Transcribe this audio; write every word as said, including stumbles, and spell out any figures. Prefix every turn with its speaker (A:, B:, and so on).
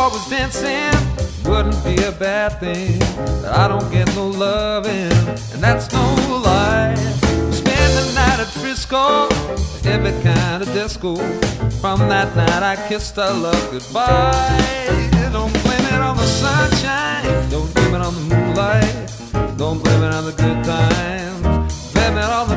A: always dancing, wouldn't be a bad thing. But I don't get no loving, and that's no lie. Spend the night at Frisco, every kind of disco. From that night I kissed our love goodbye. Don't blame it on the sunshine, don't blame it on the moonlight, don't blame it on the good times, blame it on the